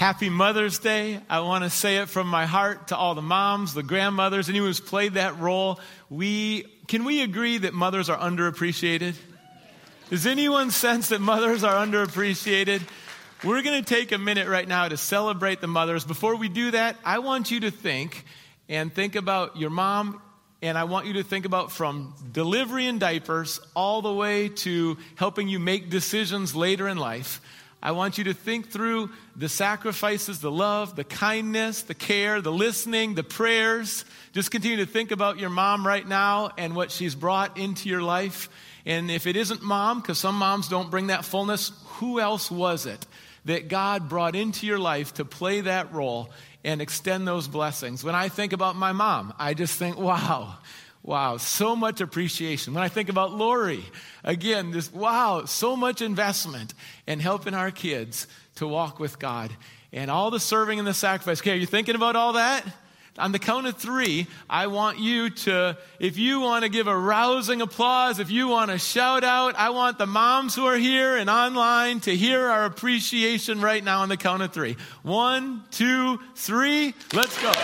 Happy Mother's Day. I want to say it from my heart to all the moms, the grandmothers, anyone who's played that role. Can we agree that mothers are underappreciated? Does anyone sense that mothers are underappreciated? We're going to take a minute right now to celebrate the mothers. Before we do that, I want you to think about your mom, and I want you to think about from delivery and diapers all the way to helping you make decisions later in life. I want you to think through the sacrifices, the love, the kindness, the care, the listening, the prayers. Just continue to think about your mom right now and what she's brought into your life. And if it isn't mom, because some moms don't bring that fullness, who else was it that God brought into your life to play that role and extend those blessings? When I think about my mom, I just think, wow, so much appreciation. When I think about Lori, again, so much investment in helping our kids to walk with God and all the serving and the sacrifice. Okay, are you thinking about all that? On the count of 3, I want you to, if you want to give a rousing applause, if you want to shout out, I want the moms who are here and online to hear our appreciation right now on the count of 3. 1, 2, 3, let's go.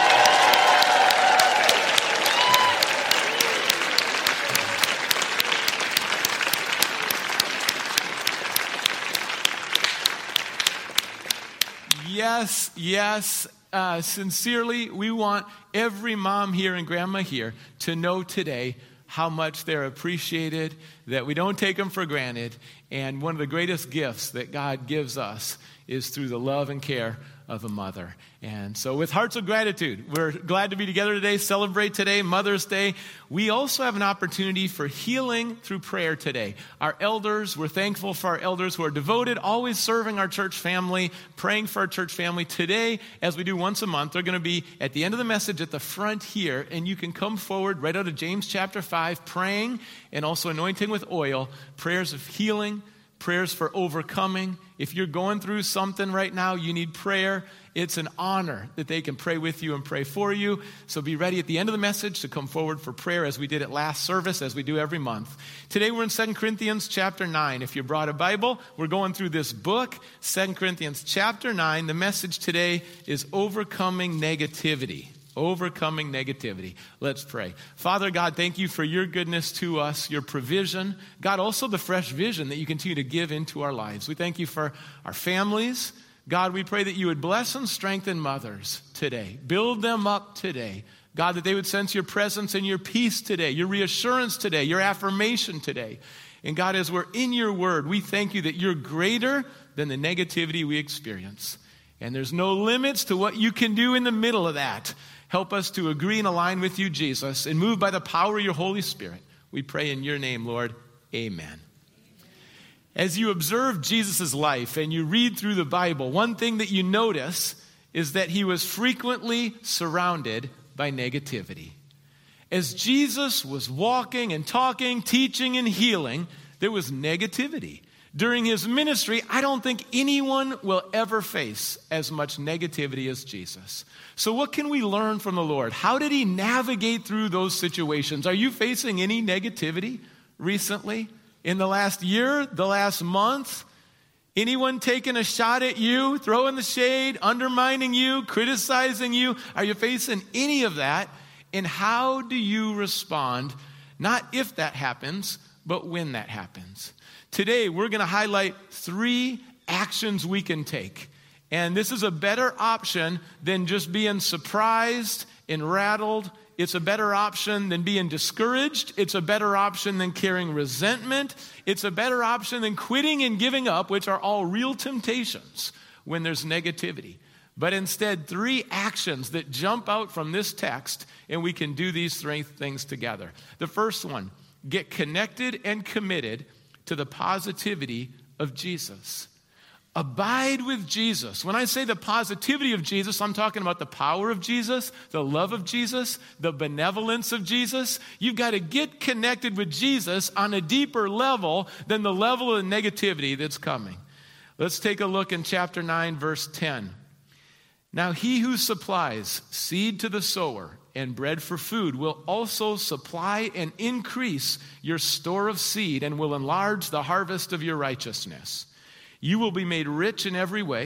Yes. Sincerely, we want every mom here and grandma here to know today how much they're appreciated, that we don't take them for granted, and one of the greatest gifts that God gives us is through the love and care of a mother. And so with hearts of gratitude, we're glad to be together today, celebrate today, Mother's Day. We also have an opportunity for healing through prayer today. Our elders, we're thankful for our elders who are devoted, always serving our church family, praying for our church family. Today, as we do once a month, they're going to be at the end of the message at the front here, and you can come forward right out of James chapter 5, praying and also anointing with oil, prayers of healing, prayers for overcoming. If you're going through something right now, you need prayer, it's an honor that they can pray with you and pray for you. So be ready at the end of the message to come forward for prayer as we did at last service, as we do every month. Today we're in 2 Corinthians chapter 9. If you brought a Bible, we're going through this book, 2 Corinthians chapter 9. The message today is overcoming negativity. Overcoming negativity. Let's pray. Father God, thank you for your goodness to us, your provision. God, also the fresh vision that you continue to give into our lives. We thank you for our families. God, we pray that you would bless and strengthen mothers today. Build them up today. God, that they would sense your presence and your peace today, your reassurance today, your affirmation today. And God, as we're in your word, we thank you that you're greater than the negativity we experience. And there's no limits to what you can do in the middle of that. Help us to agree and align with you, Jesus, and move by the power of your Holy Spirit. We pray in your name, Lord. Amen. As you observe Jesus' life and you read through the Bible, one thing that you notice is that he was frequently surrounded by negativity. As Jesus was walking and talking, teaching and healing, there was negativity. During his ministry, I don't think anyone will ever face as much negativity as Jesus. So what can we learn from the Lord? How did he navigate through those situations? Are you facing any negativity recently? In the last year, the last month? Anyone taking a shot at you, throwing the shade, undermining you, criticizing you? Are you facing any of that? And how do you respond? Not if that happens, but when that happens. Today, we're going to highlight 3 actions we can take. And this is a better option than just being surprised and rattled. It's a better option than being discouraged. It's a better option than carrying resentment. It's a better option than quitting and giving up, which are all real temptations when there's negativity. But instead, 3 actions that jump out from this text, and we can do these 3 things together. The first one, get connected and committed to the positivity of Jesus. Abide with Jesus. When I say the positivity of Jesus, I'm talking about the power of Jesus, the love of Jesus, the benevolence of Jesus. You've got to get connected with Jesus on a deeper level than the level of negativity that's coming. Let's take a look in chapter 9, verse 10. Now he who supplies seed to the sower and bread for food will also supply and increase your store of seed and will enlarge the harvest of your righteousness. You will be made rich in every way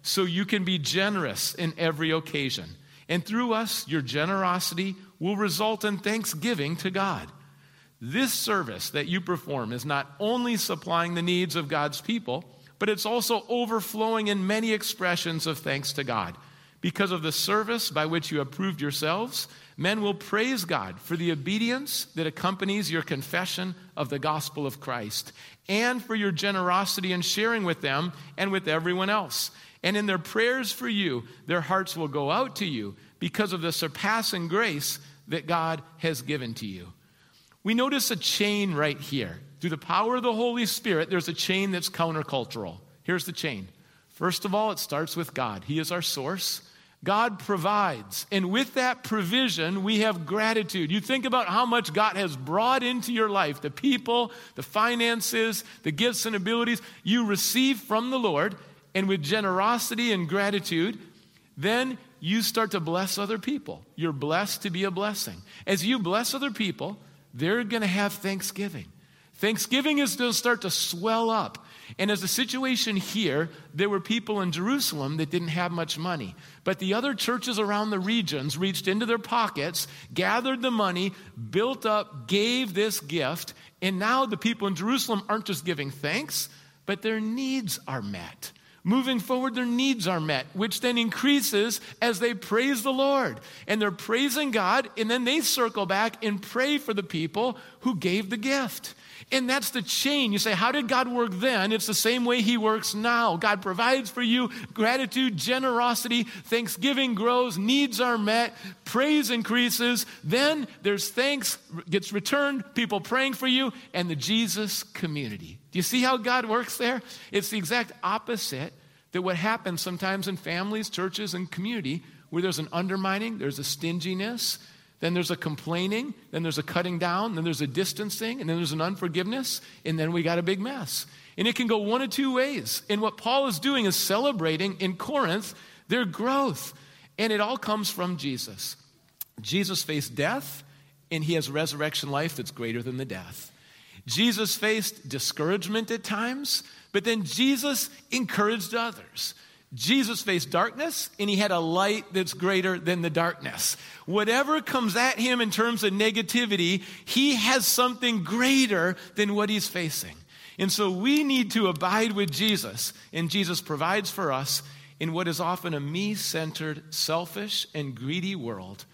so you can be generous in every occasion. And through us, your generosity will result in thanksgiving to God. This service that you perform is not only supplying the needs of God's people, but it's also overflowing in many expressions of thanks to God. Because of the service by which you have proved yourselves, men will praise God for the obedience that accompanies your confession of the gospel of Christ, and for your generosity in sharing with them and with everyone else. And in their prayers for you, their hearts will go out to you because of the surpassing grace that God has given to you. We notice a chain right here. Through the power of the Holy Spirit, there's a chain that's countercultural. Here's the chain. First of all, it starts with God. He is our source. God provides. And with that provision, we have gratitude. You think about how much God has brought into your life, the people, the finances, the gifts and abilities you receive from the Lord. And with generosity and gratitude, then you start to bless other people. You're blessed to be a blessing. As you bless other people, they're going to have thanksgiving. Thanksgiving is going to start to swell up. And as a situation here, there were people in Jerusalem that didn't have much money. But the other churches around the regions reached into their pockets, gathered the money, built up, gave this gift. And now the people in Jerusalem aren't just giving thanks, but their needs are met. Moving forward, their needs are met, which then increases as they praise the Lord. And they're praising God, and then they circle back and pray for the people who gave the gift. And that's the chain. You say, how did God work then? It's the same way he works now. God provides for you, gratitude, generosity, thanksgiving grows, needs are met, praise increases. Then there's thanks gets returned, people praying for you, and the Jesus community. Do you see how God works there? It's the exact opposite that what happens sometimes in families, churches, and community, where there's an undermining, there's a stinginess, then there's a complaining, then there's a cutting down, then there's a distancing, and then there's an unforgiveness, and then we got a big mess. And it can go one of two ways. And what Paul is doing is celebrating in Corinth their growth. And it all comes from Jesus. Jesus faced death, and he has resurrection life that's greater than the death. Jesus faced discouragement at times, but then Jesus encouraged others. Jesus faced darkness, and he had a light that's greater than the darkness. Whatever comes at him in terms of negativity, he has something greater than what he's facing. And so we need to abide with Jesus, and Jesus provides for us in what is often a me-centered, selfish, and greedy world.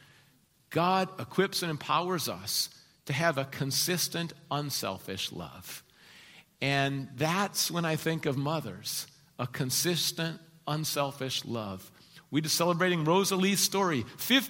God equips and empowers us to have a consistent, unselfish love. And that's when I think of mothers, a consistent, unselfish love. We're just celebrating Rosalie's story.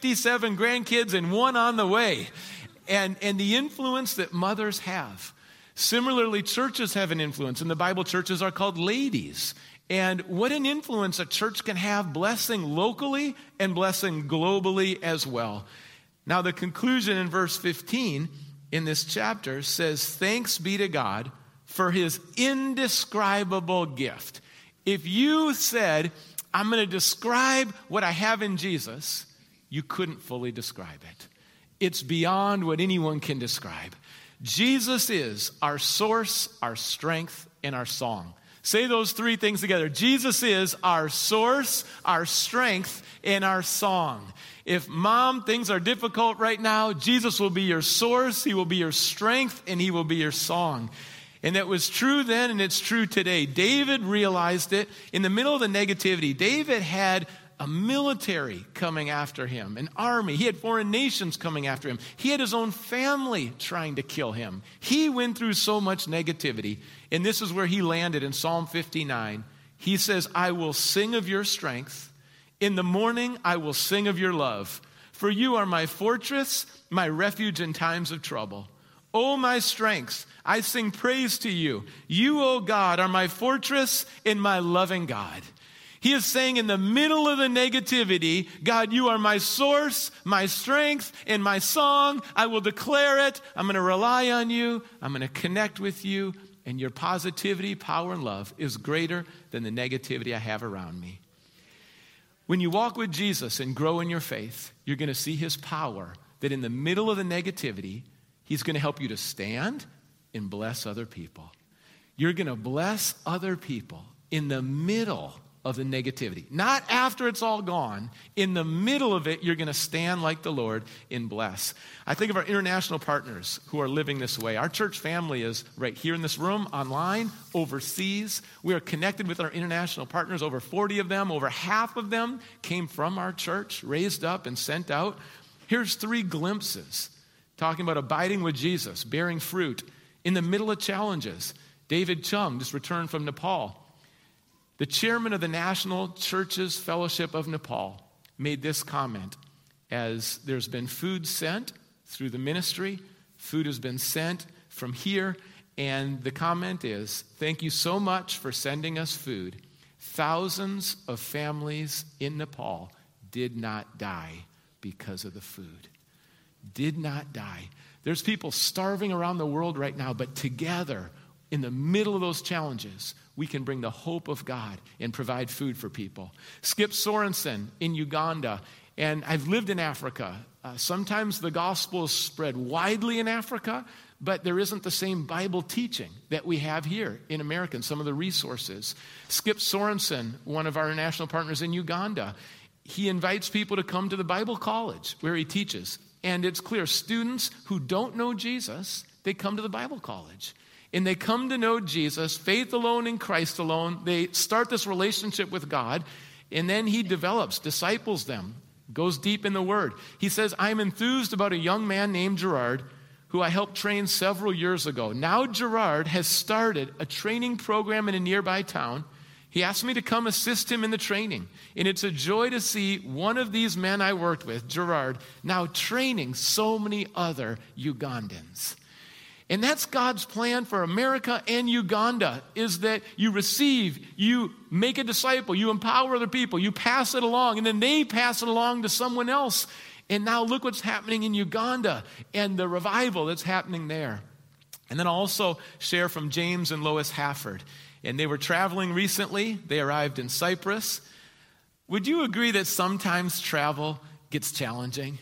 57 grandkids and one on the way. And the influence that mothers have. Similarly, churches have an influence. In the Bible, churches are called ladies. And what an influence a church can have, blessing locally and blessing globally as well. Now, the conclusion in verse 15 in this chapter says, "Thanks be to God for his indescribable gift." If you said, I'm going to describe what I have in Jesus, you couldn't fully describe it. It's beyond what anyone can describe. Jesus is our source, our strength, and our song. Say those three things together. Jesus is our source, our strength, and our song. If mom, things are difficult right now, Jesus will be your source, he will be your strength, and he will be your song. And that was true then, and it's true today. David realized it. In the middle of the negativity, David had a military coming after him, an army. He had foreign nations coming after him. He had his own family trying to kill him. He went through so much negativity. And this is where he landed in Psalm 59. He says, I will sing of your strength. In the morning, I will sing of your love. For you are my fortress, my refuge in times of trouble. O my strength, I sing praise to you. You, O God, are my fortress and my loving God. He is saying in the middle of the negativity, God, you are my source, my strength, and my song. I will declare it. I'm going to rely on you. I'm going to connect with you. And your positivity, power, and love is greater than the negativity I have around me. When you walk with Jesus and grow in your faith, you're going to see his power that in the middle of the negativity, he's going to help you to stand and bless other people. You're going to bless other people in the middle of the negativity. Not after it's all gone. In the middle of it, you're going to stand like the Lord and bless. I think of our international partners who are living this way. Our church family is right here in this room, online, overseas. We are connected with our international partners, over 40 of them. Over half of them came from our church, raised up and sent out. Here's 3 glimpses talking about abiding with Jesus, bearing fruit in the middle of challenges. David Chung just returned from Nepal. The chairman of the National Churches Fellowship of Nepal made this comment: as there's been food sent through the ministry, food has been sent from here, and the comment is, thank you so much for sending us food. Thousands of families in Nepal did not die because of the food. Did not die. There's people starving around the world right now, but together, in the middle of those challenges, we can bring the hope of God and provide food for people. Skip Sorensen in Uganda, and I've lived in Africa. Sometimes the gospel is spread widely in Africa, but there isn't the same Bible teaching that we have here in America and some of the resources. Skip Sorensen, one of our international partners in Uganda, he invites people to come to the Bible college where he teaches. And it's clear, students who don't know Jesus, they come to the Bible college. And they come to know Jesus, faith alone in Christ alone. They start this relationship with God, and then he develops, disciples them, goes deep in the Word. He says, I'm enthused about a young man named Gerard, who I helped train several years ago. Now Gerard has started a training program in a nearby town. He asked me to come assist him in the training. And it's a joy to see one of these men I worked with, Gerard, now training so many other Ugandans. And that's God's plan for America and Uganda, is that you receive, you make a disciple, you empower other people, you pass it along, and then they pass it along to someone else. And now look what's happening in Uganda and the revival that's happening there. And then I'll also share from James and Lois Hafford. And they were traveling recently. They arrived in Cyprus. Would you agree that sometimes travel gets challenging?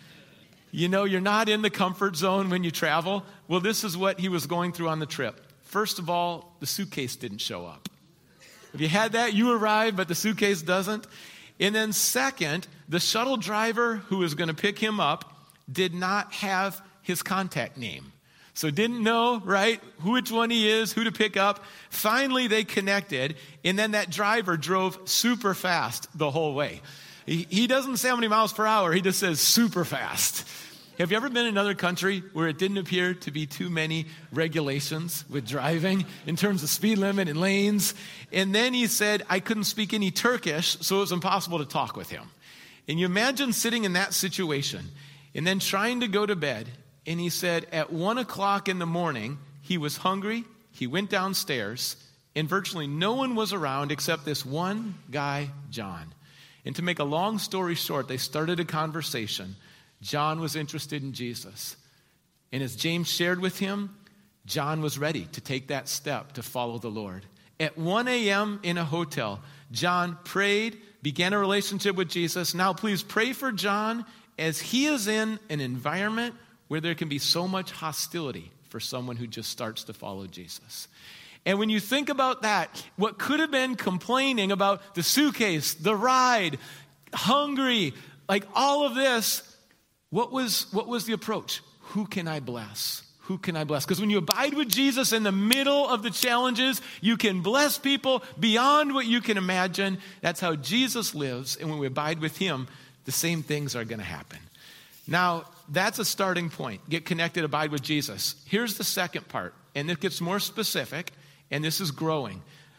You know, you're not in the comfort zone when you travel. Well, this is what he was going through on the trip. First of all, the suitcase didn't show up. Have you had that? You arrived, but the suitcase doesn't. And then second, the shuttle driver who was going to pick him up did not have his contact name. So didn't know, right, which one he is, who to pick up. Finally, they connected, and then that driver drove super fast the whole way. He doesn't say how many miles per hour, he just says super fast. Have you ever been in another country where it didn't appear to be too many regulations with driving in terms of speed limit and lanes? And then he said, I couldn't speak any Turkish, so it was impossible to talk with him. And you imagine sitting in that situation and then trying to go to bed. And he said at 1 o'clock in the morning, he was hungry, he went downstairs, and virtually no one was around except this one guy, John. And to make a long story short, they started a conversation. John was interested in Jesus. And as James shared with him, John was ready to take that step to follow the Lord. At 1 a.m. in a hotel, John prayed, began a relationship with Jesus. Now please pray for John as he is in an environment where there can be so much hostility for someone who just starts to follow Jesus. And when you think about that, what could have been complaining about the suitcase, the ride, hungry, like all of this, what was the approach? Who can I bless? Who can I bless? Because when you abide with Jesus in the middle of the challenges, you can bless people beyond what you can imagine. That's how Jesus lives. And when we abide with him, the same things are going to happen. Now, that's a starting point. Get connected, abide with Jesus. Here's the second part, and it gets more specific, and this is growing.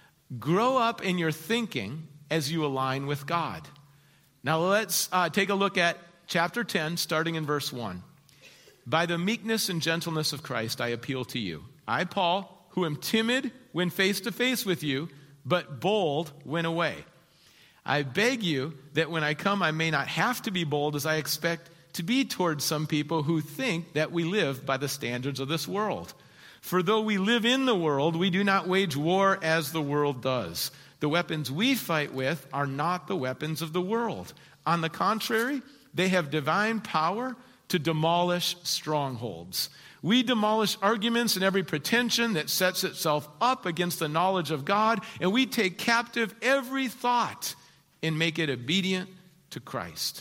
Grow up in your thinking as you align with God. Now, let's take a look at chapter 10, starting in verse 1. By the meekness and gentleness of Christ, I appeal to you. I, Paul, who am timid when face to face with you, but bold when away. I beg you that when I come, I may not have to be bold as I expect to be towards some people who think that we live by the standards of this world. For though we live in the world, we do not wage war as the world does. The weapons we fight with are not the weapons of the world. On the contrary, they have divine power to demolish strongholds. We demolish arguments and every pretension that sets itself up against the knowledge of God, and we take captive every thought and make it obedient to Christ.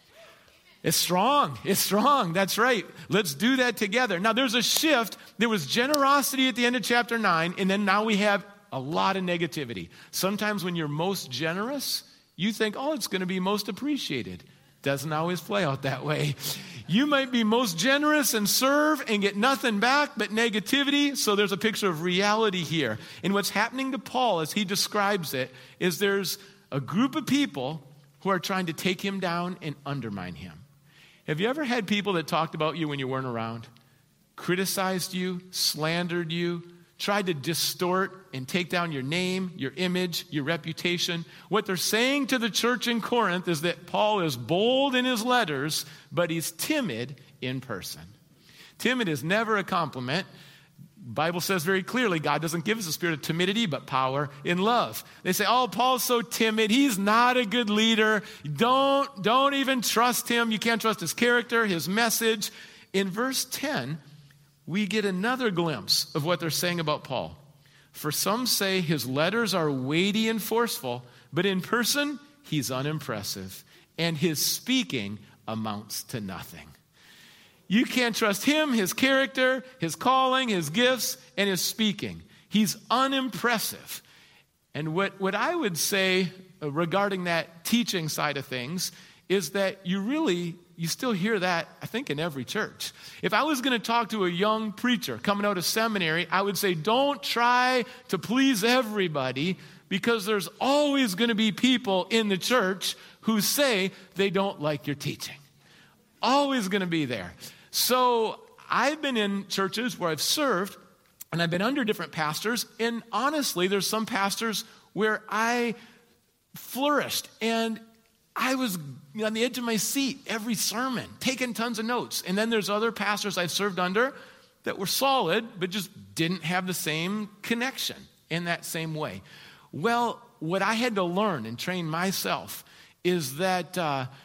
It's strong. It's strong. That's right. Let's do that together. Now, there's a shift. There was generosity at the end of chapter 9, and then now we have a lot of negativity. Sometimes when you're most generous, you think, oh, it's going to be most appreciated. Doesn't always play out that way. You might be most generous and serve and get nothing back but negativity. So there's a picture of reality here. And what's happening to Paul as he describes it is there's a group of people who are trying to take him down and undermine him. Have you ever had people that talked about you when you weren't around? Criticized you, slandered you, tried to distort and take down your name, your image, your reputation. What they're saying to the church in Corinth is that Paul is bold in his letters, but he's timid in person. Timid is never a compliment. Bible says very clearly, God doesn't give us a spirit of timidity, but power in love. They say, oh, Paul's so timid. He's not a good leader. Don't even trust him. You can't trust his character, his message. In verse 10, we get another glimpse of what they're saying about Paul. For some say his letters are weighty and forceful, but in person, he's unimpressive, and his speaking amounts to nothing. You can't trust him, his character, his calling, his gifts, and his speaking. He's unimpressive. And what I would say regarding that teaching side of things is that you still hear that, I think, in every church. If I was going to talk to a young preacher coming out of seminary, I would say, don't try to please everybody, because there's always going to be people in the church who say they don't like your teaching. Always going to be there. So I've been in churches where I've served, and I've been under different pastors, and honestly, there's some pastors where I flourished, and I was on the edge of my seat every sermon, taking tons of notes. And then there's other pastors I've served under that were solid, but just didn't have the same connection in that same way. Well, what I had to learn and train myself is that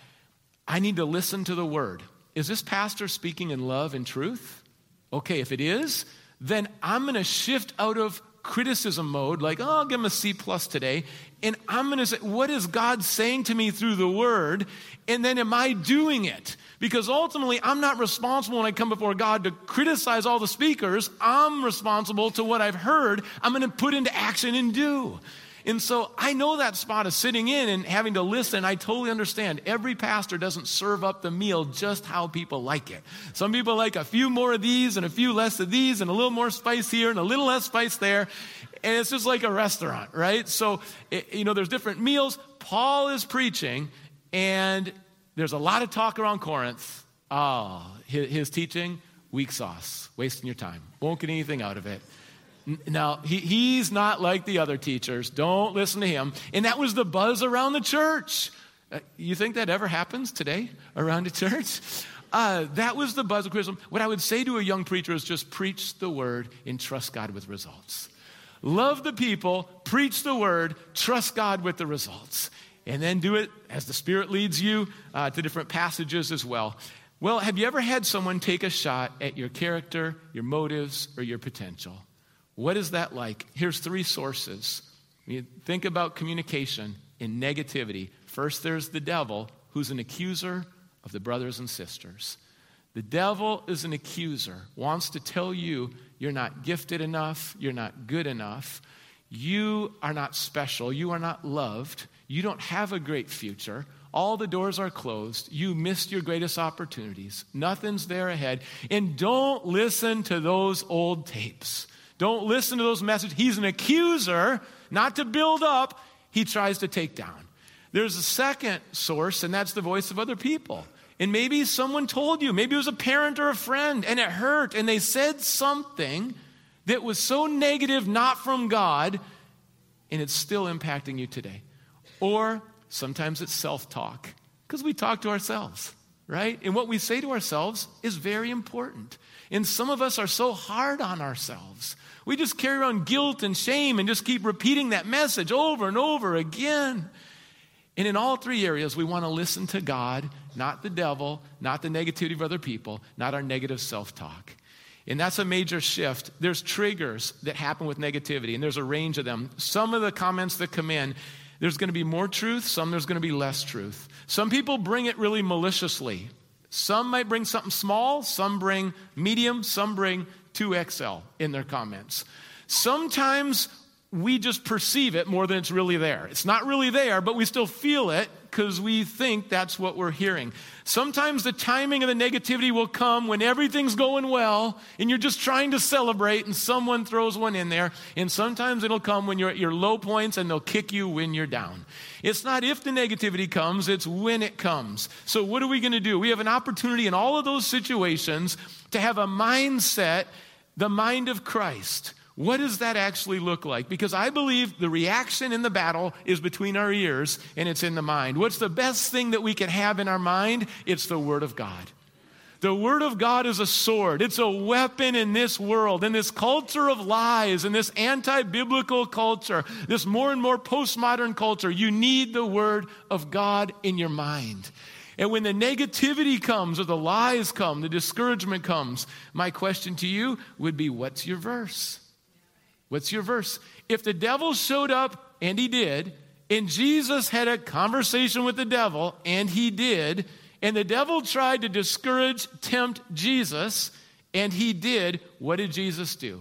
I need to listen to the word. Is this pastor speaking in love and truth? Okay, if it is, then I'm going to shift out of criticism mode, like, oh, I'll give him a C+ today, and I'm going to say, what is God saying to me through the word, and then am I doing it? Because ultimately, I'm not responsible when I come before God to criticize all the speakers. I'm responsible to what I've heard. I'm going to put into action and do. And so I know that spot of sitting in and having to listen. I totally understand. Every pastor doesn't serve up the meal just how people like it. Some people like a few more of these and a few less of these and a little more spice here and a little less spice there. And it's just like a restaurant, right? So, there's different meals. Paul is preaching, and there's a lot of talk around Corinth. Oh, his teaching, weak sauce, wasting your time. Won't get anything out of it. Now, he's not like the other teachers. Don't listen to him. And that was the buzz around the church. You think that ever happens today around a church? That was the buzz of criticism. What I would say to a young preacher is just preach the word and trust God with results. Love the people, preach the word, trust God with the results. And then do it as the Spirit leads you to different passages as well. Well, have you ever had someone take a shot at your character, your motives, or your potential? What is that like? Here's 3 sources. When you think about communication and negativity, first there's the devil, who's an accuser of the brothers and sisters. The devil is an accuser, wants to tell you you're not gifted enough, you're not good enough, you are not special, you are not loved, you don't have a great future, all the doors are closed, you missed your greatest opportunities, nothing's there ahead, and don't listen to those old tapes. Don't listen to those messages. He's an accuser, not to build up, he tries to take down. There's a second source, and that's the voice of other people. And maybe someone told you, maybe it was a parent or a friend, and it hurt, and they said something that was so negative, not from God, and it's still impacting you today. Or sometimes it's self-talk, because we talk to ourselves, right? And what we say to ourselves is very important. And some of us are so hard on ourselves. We just carry around guilt and shame and just keep repeating that message over and over again. And in all three areas, we want to listen to God, not the devil, not the negativity of other people, not our negative self-talk. And that's a major shift. There's triggers that happen with negativity, and there's a range of them. Some of the comments that come in, there's going to be more truth, some there's going to be less truth. Some people bring it really maliciously. Some might bring something small, some bring medium, some bring 2XL in their comments. Sometimes we just perceive it more than it's really there. It's not really there, but we still feel it because we think that's what we're hearing. Sometimes the timing of the negativity will come when everything's going well and you're just trying to celebrate and someone throws one in there. And sometimes it'll come when you're at your low points and they'll kick you when you're down. It's not if the negativity comes, it's when it comes. So what are we going to do? We have an opportunity in all of those situations to have a mindset, the mind of Christ. What does that actually look like? Because I believe the reaction in the battle is between our ears and it's in the mind. What's the best thing that we can have in our mind? It's the Word of God. The Word of God is a sword. It's a weapon in this world, in this culture of lies, in this anti-biblical culture, this more and more postmodern culture. You need the Word of God in your mind. And when the negativity comes or the lies come, the discouragement comes, my question to you would be, what's your verse? What's your verse? If the devil showed up, and he did, and Jesus had a conversation with the devil, and he did, and the devil tried to discourage, tempt Jesus, and he did, what did Jesus do?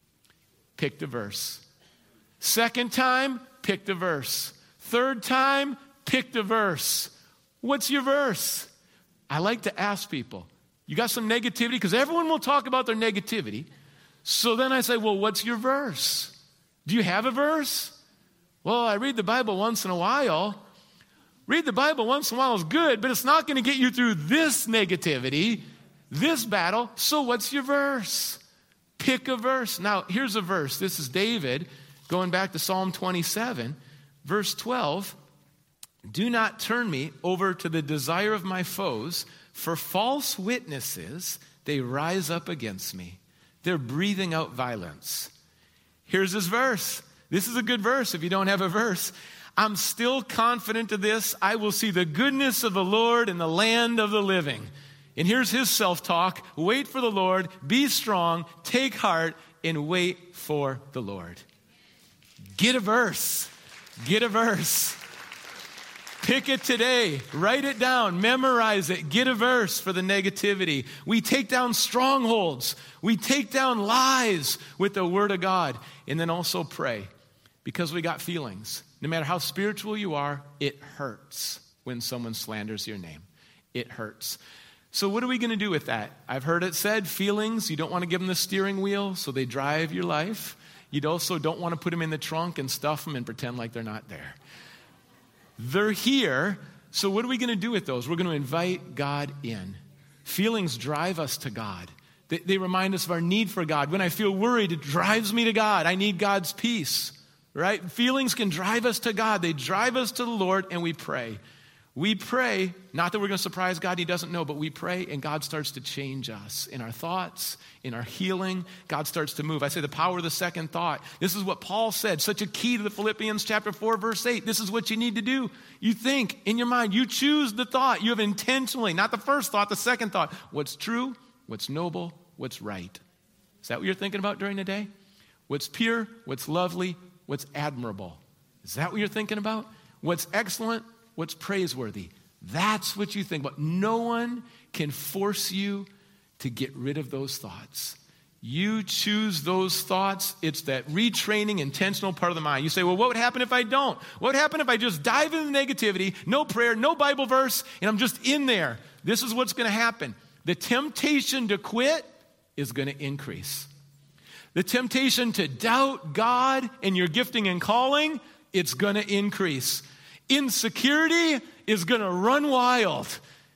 Pick the verse. Second time, pick the verse. Third time, pick the verse. What's your verse? I like to ask people, you got some negativity? Because everyone will talk about their negativity. So then I say, well, what's your verse? Do you have a verse? Well, I read the Bible once in a while. Read the Bible once in a while is good, but it's not going to get you through this negativity, this battle. So what's your verse? Pick a verse. Now, here's a verse. This is David going back to Psalm 27, verse 12. Do not turn me over to the desire of my foes, for false witnesses, they rise up against me. They're breathing out violence. Here's his verse. This is a good verse if you don't have a verse. I'm still confident of this. I will see the goodness of the Lord in the land of the living. And here's his self-talk. Wait for the Lord. Be strong. Take heart and wait for the Lord. Get a verse. Get a verse. Pick it today. Write it down. Memorize it. Get a verse for the negativity. We take down strongholds. We take down lies with the Word of God. And then also pray. Because we got feelings. No matter how spiritual you are, it hurts when someone slanders your name. It hurts. So what are we going to do with that? I've heard it said, feelings, you don't want to give them the steering wheel so they drive your life. You also don't want to put them in the trunk and stuff them and pretend like they're not there. They're here, so what are we going to do with those? We're going to invite God in. Feelings drive us to God. They remind us of our need for God. When I feel worried, it drives me to God. I need God's peace, right? Feelings can drive us to God. They drive us to the Lord, and we pray. We pray, not that we're going to surprise God, he doesn't know, but we pray, and God starts to change us in our thoughts, in our healing. God starts to move. I say the power of the second thought. This is what Paul said, such a key to the Philippians chapter 4, verse 8. This is what you need to do. You think in your mind. You choose the thought. You have intentionally, not the first thought, the second thought. What's true, what's noble, what's right. Is that what you're thinking about during the day? What's pure, what's lovely, what's admirable. Is that what you're thinking about? What's excellent, what's praiseworthy. That's what you think about. No one can force you to get rid of those thoughts. You choose those thoughts. It's that retraining, intentional part of the mind. You say, well, what would happen if I don't? What would happen if I just dive into negativity, no prayer, no Bible verse, and I'm just in there? This is what's going to happen. The temptation to quit is going to increase. The temptation to doubt God and your gifting and calling, it's going to increase. Insecurity is going to run wild.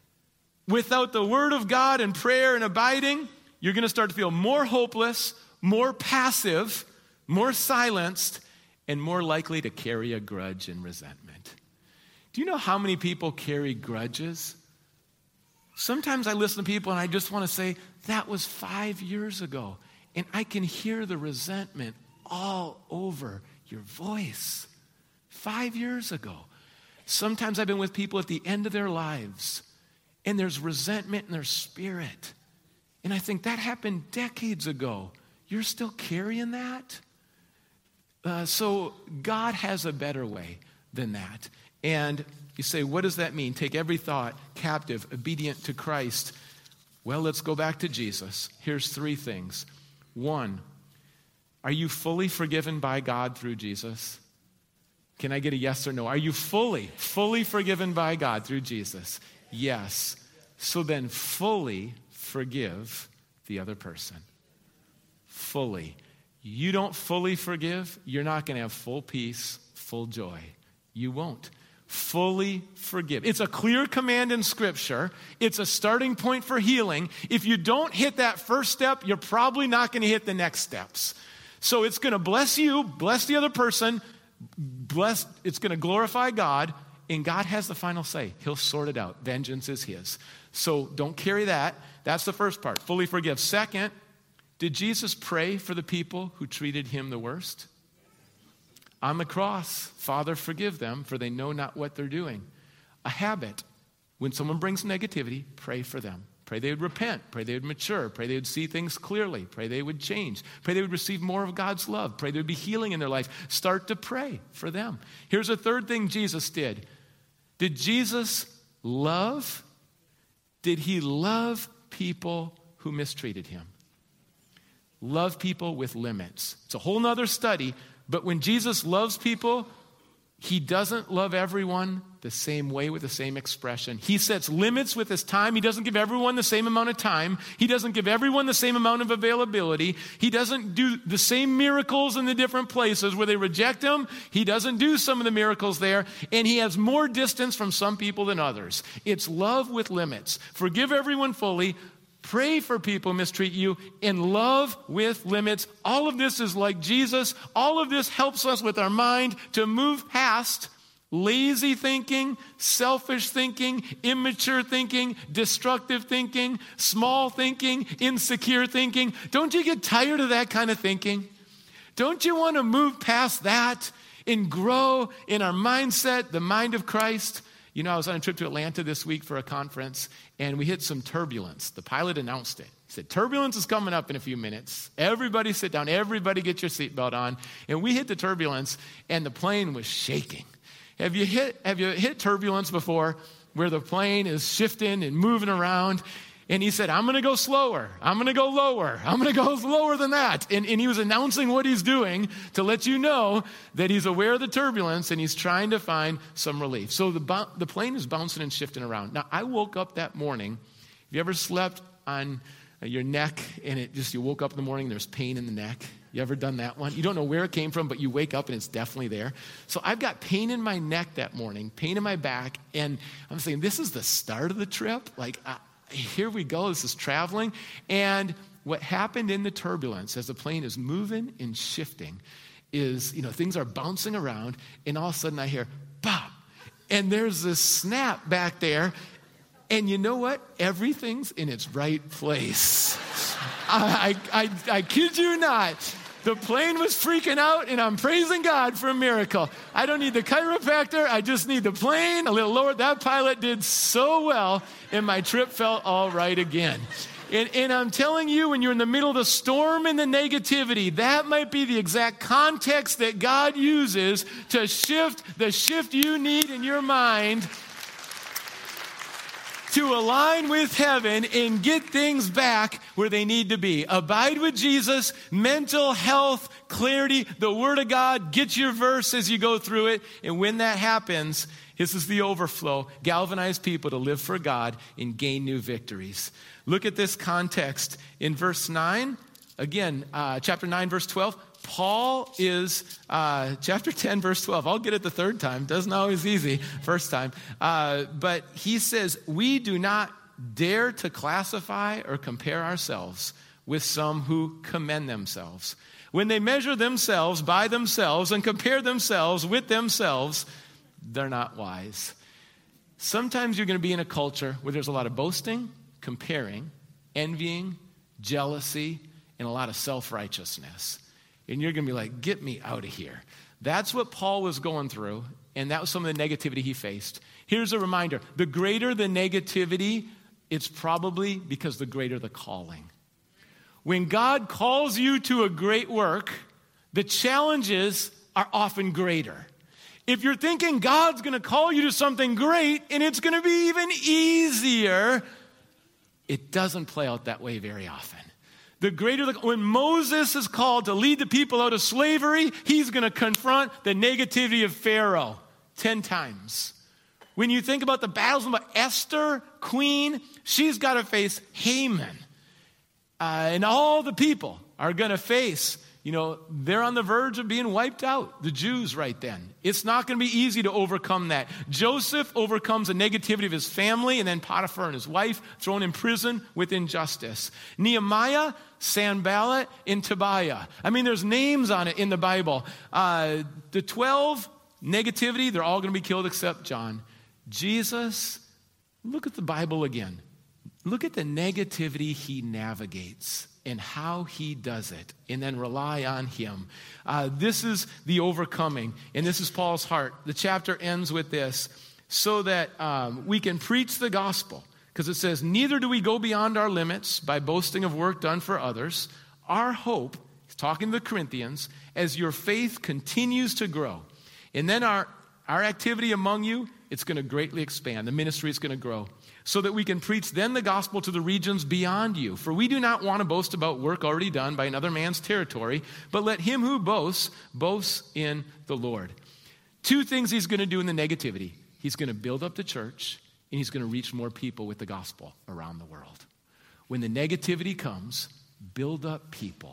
Without the Word of God and prayer and abiding, you're going to start to feel more hopeless, more passive, more silenced, and more likely to carry a grudge and resentment. Do you know how many people carry grudges? Sometimes I listen to people and I just want to say, that was 5 years ago. And I can hear the resentment all over your voice. 5 years ago. Sometimes I've been with people at the end of their lives, and there's resentment in their spirit. And I think that happened decades ago. You're still carrying that? So God has a better way than that. And you say, what does that mean? Take every thought captive, obedient to Christ. Well, let's go back to Jesus. Here's 3 things. 1, are you fully forgiven by God through Jesus? Can I get a yes or no? Are you fully forgiven by God through Jesus? Yes. So then fully forgive the other person. Fully. You don't fully forgive, you're not going to have full peace, full joy. You won't. Fully forgive. It's a clear command in Scripture. It's a starting point for healing. If you don't hit that first step, you're probably not going to hit the next steps. So it's going to bless you, bless the other person, it's going to glorify God, and God has the final say. He'll sort it out. Vengeance is his. So don't carry that. That's the first part. Fully forgive. Second, did Jesus pray for the people who treated him the worst? On the cross, Father, forgive them, for they know not what they're doing. A habit. When someone brings negativity, pray for them. Pray they would repent. Pray they would mature. Pray they would see things clearly. Pray they would change. Pray they would receive more of God's love. Pray there would be healing in their life. Start to pray for them. Here's a third thing Jesus did. Did Jesus love? Did he love people who mistreated him? Love people with limits. It's a whole nother study. But when Jesus loves people, he doesn't love everyone the same way with the same expression. He sets limits with his time. He doesn't give everyone the same amount of time. He doesn't give everyone the same amount of availability. He doesn't do the same miracles in the different places where they reject him. He doesn't do some of the miracles there. And he has more distance from some people than others. It's love with limits. Forgive everyone fully. Pray for people who mistreat you, and love with limits. All of this is like Jesus. All of this helps us with our mind to move past lazy thinking, selfish thinking, immature thinking, destructive thinking, small thinking, insecure thinking. Don't you get tired of that kind of thinking? Don't you want to move past that and grow in our mindset, the mind of Christ? You know, I was on a trip to Atlanta this week for a conference, and we hit some turbulence. The pilot announced it. He said, turbulence is coming up in a few minutes. Everybody sit down. Everybody get your seatbelt on. And we hit the turbulence, and the plane was shaking. Have you hit turbulence before where the plane is shifting and moving around? And he said, I'm going to go slower. I'm going to go lower. I'm going to go lower than that. And he was announcing what he's doing to let you know that he's aware of the turbulence and he's trying to find some relief. So the plane is bouncing and shifting around. Now, I woke up that morning. Have you ever slept on your neck and you woke up in the morning, there's pain in the neck? You ever done that one? You don't know where it came from, but you wake up and it's definitely there. So I've got pain in my neck that morning, pain in my back, and I'm saying, this is the start of the trip? Here we go, this is traveling. And what happened in the turbulence as the plane is moving and shifting is, things are bouncing around, and all of a sudden I hear, pop, and there's this snap back there, and you know what? Everything's in its right place. I kid you not. The plane was freaking out, and I'm praising God for a miracle. I don't need the chiropractor. I just need the plane a little lower. That pilot did so well, and my trip felt all right again. And I'm telling you, when you're in the middle of the storm and the negativity, that might be the exact context that God uses to shift the shift you need in your mind to align with heaven and get things back where they need to be. Abide with Jesus, mental health, clarity, the Word of God. Get your verse as you go through it. And when that happens, this is the overflow. Galvanize people to live for God and gain new victories. Look at this context in verse 9. Again, chapter 9, verse 12. Paul is, chapter 10, verse 12. I'll get it the third time. Doesn't always easy first time. But he says, we do not dare to classify or compare ourselves with some who commend themselves. When they measure themselves by themselves and compare themselves with themselves, they're not wise. Sometimes you're going to be in a culture where there's a lot of boasting, comparing, envying, jealousy, and a lot of self-righteousness. And you're going to be like, get me out of here. That's what Paul was going through. and that was some of the negativity he faced. Here's a reminder. The greater the negativity, it's probably because the greater the calling. When God calls you to a great work, the challenges are often greater. If you're thinking God's going to call you to something great and it's going to be even easier, it doesn't play out that way very often. When Moses is called to lead the people out of slavery, he's going to confront the negativity of Pharaoh 10 times. When you think about the battles of Esther, queen, she's got to face Haman. And all the people are going to face, they're on the verge of being wiped out, the Jews right then. It's not going to be easy to overcome that. Joseph overcomes the negativity of his family, and then Potiphar and his wife thrown in prison with injustice. Nehemiah, Sanballat, and Tobiah. There's names on it in the Bible. The 12, negativity, they're all going to be killed except John. Jesus, look at the Bible again. Look at the negativity he navigates and how he does it, and then rely on him. This is the overcoming, and this is Paul's heart. The chapter ends with this, so that we can preach the gospel, because it says, neither do we go beyond our limits by boasting of work done for others. Our hope, he's talking to the Corinthians, as your faith continues to grow, and then our activity among you, it's going to greatly expand. The ministry is going to grow, so that we can preach then the gospel to the regions beyond you. For we do not want to boast about work already done by another man's territory, but let him who boasts, boast in the Lord. 2 things he's going to do in the negativity. He's going to build up the church, and he's going to reach more people with the gospel around the world. When the negativity comes, build up people,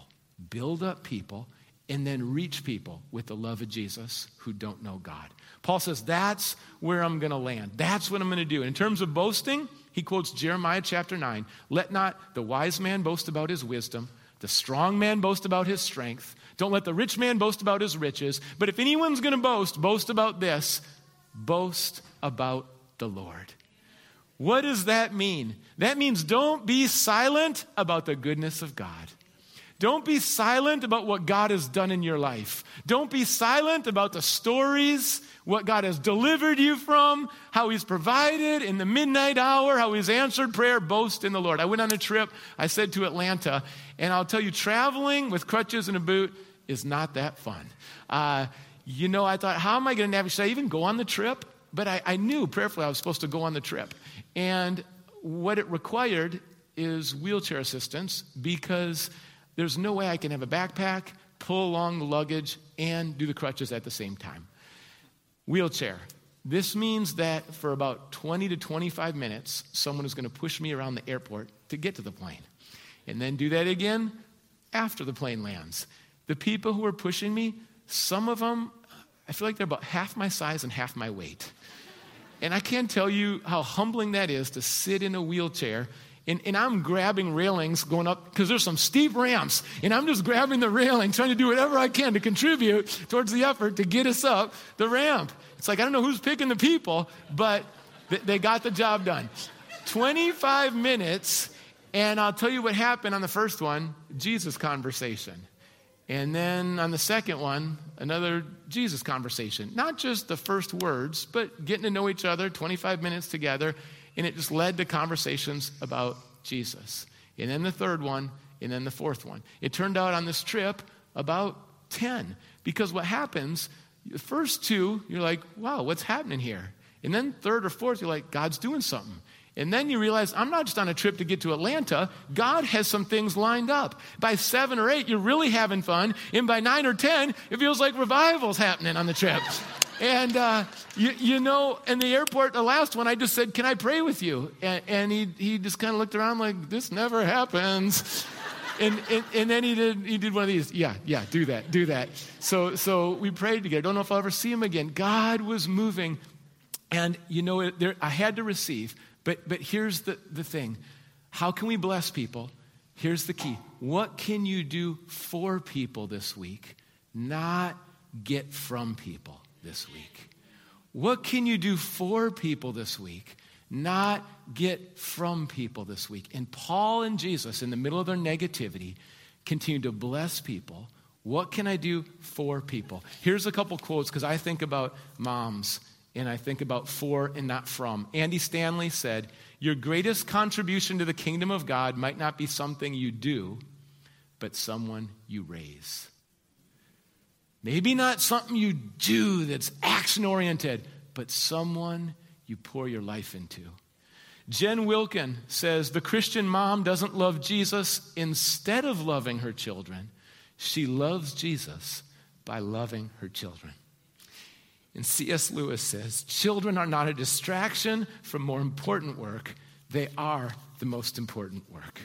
and then reach people with the love of Jesus who don't know God. Paul says, that's where I'm going to land. That's what I'm going to do. In terms of boasting, he quotes Jeremiah chapter 9. Let not the wise man boast about his wisdom, the strong man boast about his strength. Don't let the rich man boast about his riches. But if anyone's going to boast about this, boast about the Lord. What does that mean? That means don't be silent about the goodness of God. Don't be silent about what God has done in your life. Don't be silent about the stories, what God has delivered you from, how he's provided in the midnight hour, how he's answered prayer. Boast in the Lord. I went on a trip, I said, to Atlanta, and I'll tell you, traveling with crutches and a boot is not that fun. I thought, how am I going to navigate? Should I even go on the trip? But I knew prayerfully I was supposed to go on the trip. And what it required is wheelchair assistance, because there's no way I can have a backpack, pull along the luggage, and do the crutches at the same time. Wheelchair. This means that for about 20 to 25 minutes, someone is going to push me around the airport to get to the plane. And then do that again after the plane lands. The people who are pushing me, some of them, I feel like they're about half my size and half my weight. And I can't tell you how humbling that is to sit in a wheelchair. And I'm grabbing railings going up, because there's some steep ramps, and I'm just grabbing the railing, trying to do whatever I can to contribute towards the effort to get us up the ramp. It's like, I don't know who's picking the people, but they got the job done. 25 minutes, and I'll tell you what happened on the first one, Jesus conversation. And then on the second one, another Jesus conversation. Not just the first words, but getting to know each other, 25 minutes together. And it just led to conversations about Jesus. And then the third one, and then the fourth one. It turned out on this trip about 10. Because what happens, the first 2, you're like, wow, what's happening here? And then third or fourth, you're like, God's doing something. And then you realize, I'm not just on a trip to get to Atlanta. God has some things lined up. By 7 or 8, you're really having fun. And by 9 or 10, it feels like revival's happening on the trip. And, in the airport, the last one, I just said, can I pray with you? And he just kind of looked around like, this never happens. And then he did one of these. Yeah, do that. So we prayed together. Don't know if I'll ever see him again. God was moving. And, I had to receive. But here's the thing. How can we bless people? Here's the key. What can you do for people this week? Not get from people this week. What can you do for people this week? Not get from people this week. And Paul and Jesus, in the middle of their negativity, continue to bless people What can I do for people? Here's a couple quotes because I think about moms and I think about for and not from. Andy Stanley said, your greatest contribution to the kingdom of God might not be something you do, but someone you raise. Maybe not something you do that's action-oriented, but someone you pour your life into. Jen Wilkin says, the Christian mom doesn't love Jesus instead of loving her children. She loves Jesus by loving her children. And C.S. Lewis says, children are not a distraction from more important work. They are the most important work.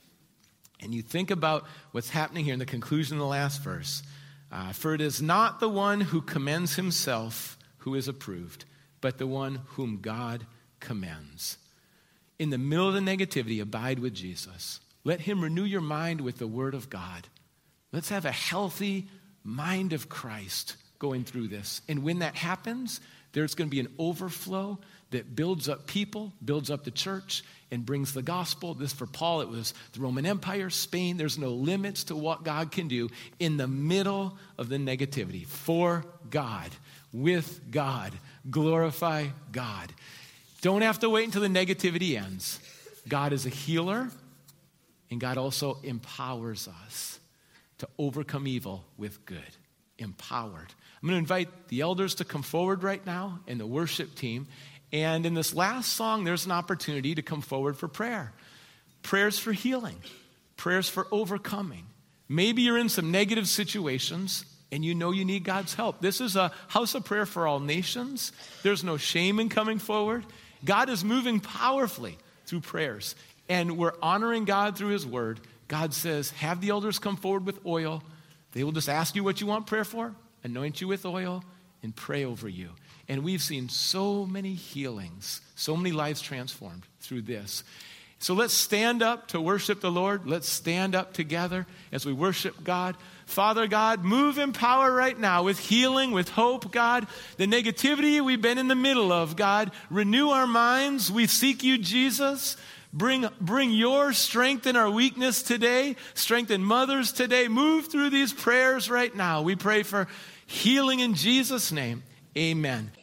And you think about what's happening here in the conclusion of the last verse. For it is not the one who commends himself who is approved, but the one whom God commends. In the middle of the negativity, abide with Jesus. Let him renew your mind with the word of God. Let's have a healthy mind of Christ going through this. And when that happens, there's going to be an overflow that builds up people, builds up the church, and brings the gospel. This, for Paul, it was the Roman Empire, Spain. There's no limits to what God can do in the middle of the negativity. For God, with God, glorify God. Don't have to wait until the negativity ends. God is a healer, and God also empowers us to overcome evil with good. Empowered. I'm going to invite the elders to come forward right now and the worship team. And in this last song, there's an opportunity to come forward for prayer. Prayers for healing. Prayers for overcoming. Maybe you're in some negative situations and you know you need God's help. This is a house of prayer for all nations. There's no shame in coming forward. God is moving powerfully through prayers. And we're honoring God through his word. God says, have the elders come forward with oil. They will just ask you what you want prayer for, anoint you with oil, and pray over you. And we've seen so many healings, so many lives transformed through this. So let's stand up to worship the Lord. Let's stand up together as we worship God. Father God, move in power right now with healing, with hope, God. The negativity we've been in the middle of, God, renew our minds. We seek you, Jesus. Bring your strength in our weakness today. Strengthen mothers today. Move through these prayers right now. We pray for healing in Jesus' name. Amen.